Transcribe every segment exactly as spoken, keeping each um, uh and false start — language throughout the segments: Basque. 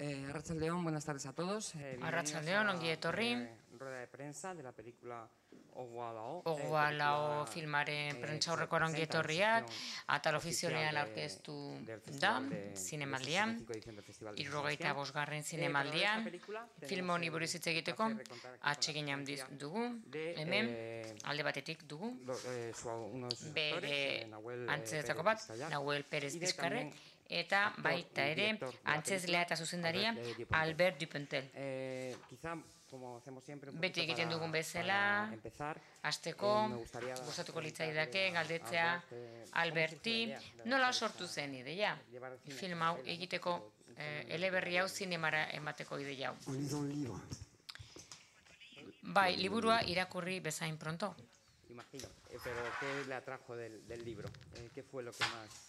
Eh, Arratsaldeon, buenas tardes a todos. Eh, Arratsaldeon, ongi etorri. Eh, rueda de prensa de la película Ogualao. Ogualao filmaren prentsaurrekoan ongi etorriak, atal ofizionean aurkeztu da, zinemaldian, hirurogeita bosgarren zinemaldian, film honi buruz hitz egiteko, atsegin handiz dugu, hemen, alde batetik dugu, bere antzezetako bat, Nahuel Pérez Bizkarrek, eta baita ere, antzezlea eta zuzendaria, Albert Dupontel. Beti egiten dugun bezala, hasteko, gustatuko litzaidake, galdetzea, Alberti, nola sortu zen ideia? Film hau egiteko, eleberri hau zinemara emateko ideia hau. Bai, liburua irakurri bezain pronto. Imagino, pero ¿qué le atrajo del, del libro? ¿Qué fue lo que más...?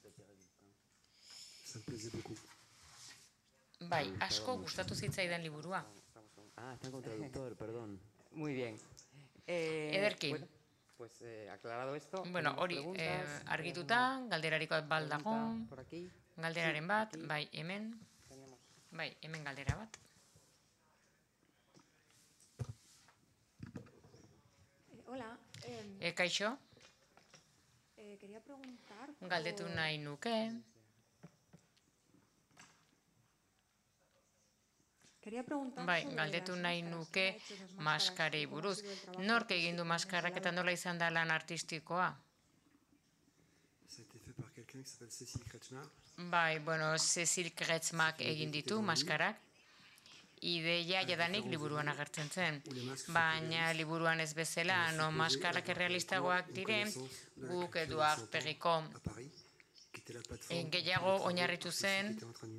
Bai, asko gustatu zitzaidan liburua. Ah, está con traductor, perdón. Muy bien. Eh, Ederki. Bueno, pues eh, aclarado esto. Bueno, hori eh, argituta, galderariko bat dago, galderaren bat, bai, hemen, bai, hemen galdera bat. Hola. E, kaixo? Eh, quería preguntar... Galdetu nahi nuke. Bai, galdetu nahi nuke maskarei buruz. Nork egin du maskarak eta nola izan da lan artistikoa? Bai, bueno, Cecil Kretschmak egin ditu maskarak. Ideia jadanik liburuan agertzen zen. Baina liburuan ez bezala, no maskarak errealistagoak diren, guk edo aurpegiko gehiago oinarritu zen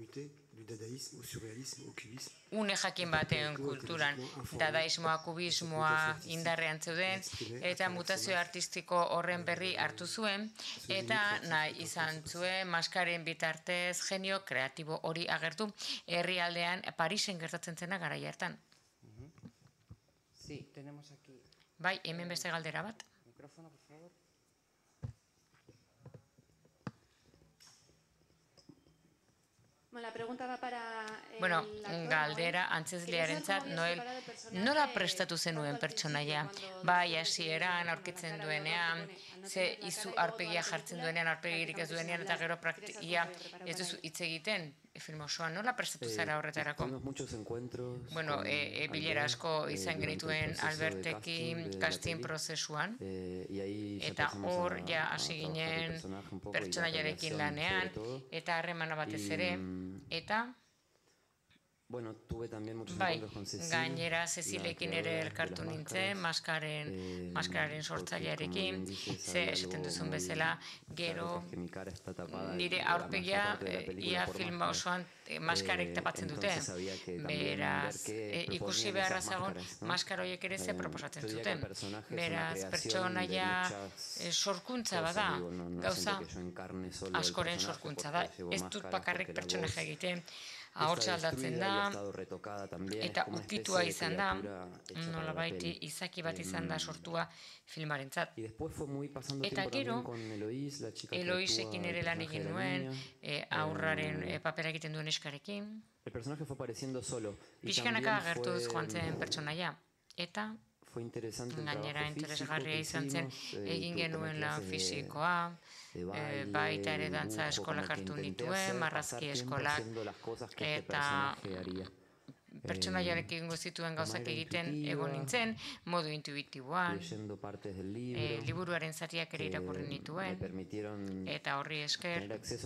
une jakin baten kulturan, dadaismoa, kubismoa indarrean zeuden, eta mutazio artistiko horren berri hartu zuen, eta nahi izan zuen maskaren bitartez genio kreatibo hori agertu, herrialdean Parisen gertatzen zena garai hartan. Bai, hemen beste galdera bat. Mikrofono, por favor. Bueno, galdera antzezlearentzat nola prestatu zenuen pertsonaia? Bai, hasieran aurkitzen duenean, ze izu aurpegia jartzen duenean, aurpegirik ez duenean, eta gero praktikia ez duzu hitz egiten, film osoan, nola prestatu zara horretarako? Bueno, bilera asko izan genituen Albertekin casting prozesuan, eta hor ja hasi ginen pertsonaiarekin lanean, eta harremana batez ere, eta bai, gainera Cecilekin ere elkartu nintzen, maskararen sortzailearekin, ze esaten duzun bezala, gero nire aurpegia ia filma osoan maskarek tapatzen dute. Beraz, ikusi beharra zagon, maskar horiek ere ze proposatzen zuten. Beraz, pertsonaia sorkuntza bada, gauza askoren sorkuntza da. Ez dut bakarrik pertsonaia egiten, ahortza aldatzen da, eta ukitua izan da, nolabait izaki bat izan da sortua filmarentzat. Eta gero, Eloisekin ere lan egin nuen, aurraren papera egiten duen eskarekin, pixkanaka agertu duz joan zen pertsonaia, eta gainera interesgarria izan zen egin genuen lan fisikoa, baita ere dantza eskolak hartu nituen, marrazki eskolak, eta pertsonaiarekin zituen gauzak egiten egon nintzen, modu intuitiboan, liburuaren zatiak ere irakurri nituen, eta horri esker,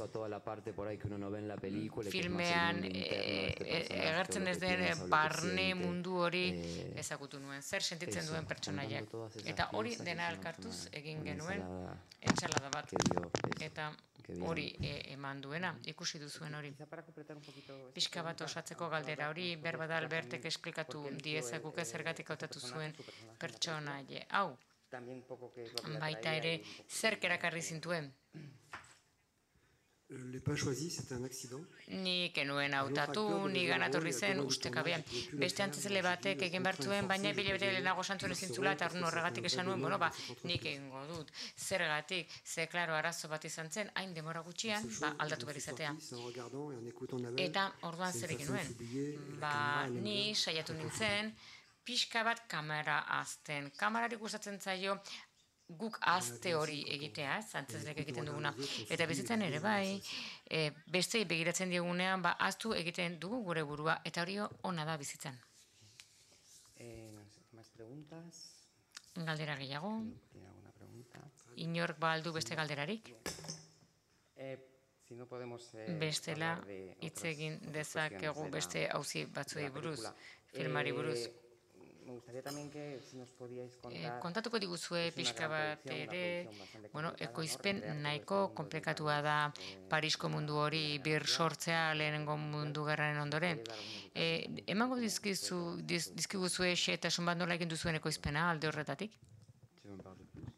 filmean egertzen ez den barne mundu hori ezagutu nuen, zer sentitzen duen pertsonaiak. Eta hori dena elkartuz egin genuen, entsalada bat, eta hori eman duena, ikusi duzuen hori. Pixka bat osatzeko galdera hori, berbada Albertek esplikatu diezaguke zergatik hautatu zuen pertsonaia hau. Baita ere, zerk erakarri zintuen? Ni genuen hautatu, ni ganatorri zen ustekabean. Beste antzezele batek egin bertzuen, baina bile bere lehenago santzuen ezin zula, eta horregatik esan nuen, bueno, ba, nik egingo dut. Zergatik, ze, klaro, arazo bat izan zen, hain demora gutxian, ba, aldatu behar izatea. Eta orduan zer egin nuen. Ba, ni saiatu nintzen, pixka bat kamera azten. Kamerari gustatzen zaio, guk azte hori egitea, zantzezlek egiten duguna. Eta bizitzen ere bai, e, bestei begiratzen diegunean, ba, aztu egiten dugu gure burua, eta hori ona da bizitzen. Eh, no sé, más preguntas. Galdera gehiago. ¿Tiene alguna pregunta? Inork ba aldu beste galderarik. Eh, si no podemos, eh, Bestela, hablar de hitz otras- egin otras dezakegu cuestiones de la- beste auzi de batzuei la buruz, película. filmari buruz. Eh, Me gustaría también que si nos podíais Eh, contar... kontatuko diguzue es una pixka gran bat producción, una ere, producción bastante bueno, complicada, ¿no? ekoizpen Recrear todo nahiko ese mundo, konplikatua digamos, da eh, Parisko mundu hori bir sortzea lehenengo mundu gerraren ondoren. Eh, emango dizkizu, diz, dizkiguzue xehetasun bat nola egin duzuen ekoizpena alde horretatik? Si me parle plus.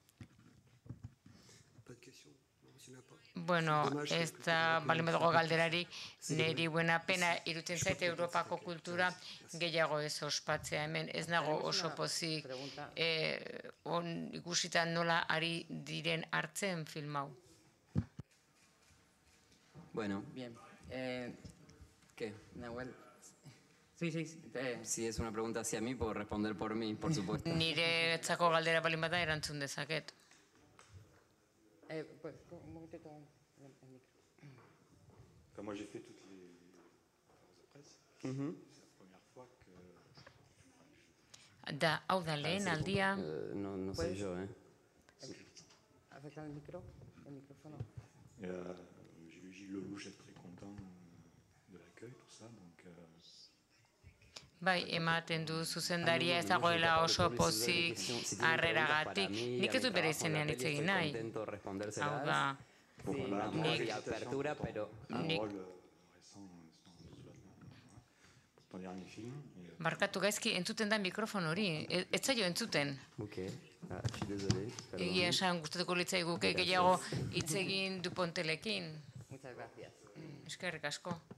Bueno, ez da balin badago galderarik, niri buena pena iruten zaite Europako kultura gehiago ez ospatzea hemen. Ez nago oso pozik eh, on ikusita nola ari diren hartzen film hau. Bueno, Bien. Eh, ¿qué? Nahuel. Sí, sí, sí. eh, Si es una pregunta hacia mí, puedo responder por mí, por supuesto. Nire etzako galdera balin bada erantzun dezaket. eh, pues, un momentito el, el micro. Enfin, moi, j'ai fait toutes les conférences de presse. C'est la première fois que... Da, hau da lehen aldia, Eh, no, no Pues- soy yo, ¿eh? ¿Acerca el micro? El micrófono. Et, euh, j'ai vu Gilles Lelouch être très content euh, de l'accueil, tout ça. Donc, euh, bai, ematen du zuzendaria ez dagoela oso pozik harreragatik. Nik ez dut bere izenean hitz egin nahi. Hau da, Una amor y apertura, pero... un Nick. rôle euh, récent euh, dans Douze Batman, voilà. C'est ton dernier film. Et, euh, barkatu gaizki entzuten da mikrofon hori, ez ez zaio entzuten. Ok, ah, je suis désolé. perdón. Egia esan gustatuko litzaiguke gehiago hitz egin Dupontelekin. Muchas gracias. Eskerrik asko.